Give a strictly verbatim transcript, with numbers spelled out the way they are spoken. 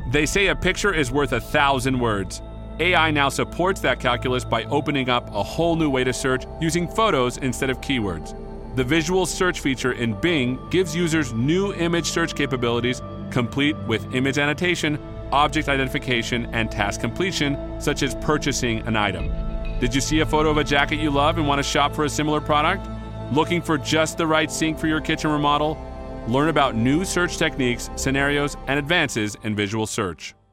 They say a picture is worth a thousand words. A I now supports that calculus by opening up a whole new way to search using photos instead of keywords. The visual search feature in Bing gives users new image search capabilities, complete with image annotation, object identification, and task completion, such as purchasing an item. Did you see a photo of a jacket you love and want to shop for a similar product? Looking for just the right sink for your kitchen remodel? Learn about new search techniques, scenarios, and advances in visual search.